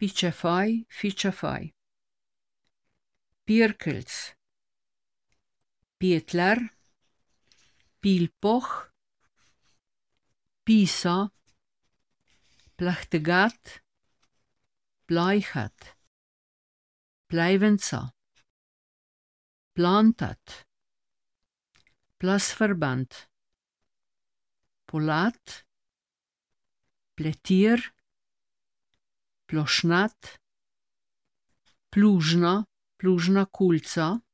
Pičefaj, fičefaj. Pirkelc, Pietler, Pilpoh, Pisa, Plahtegat, Plajhat, Plajvenca, Plantat, Plasverband, Polat, Pletir, Plošnat, Plužna, Plužna kulca,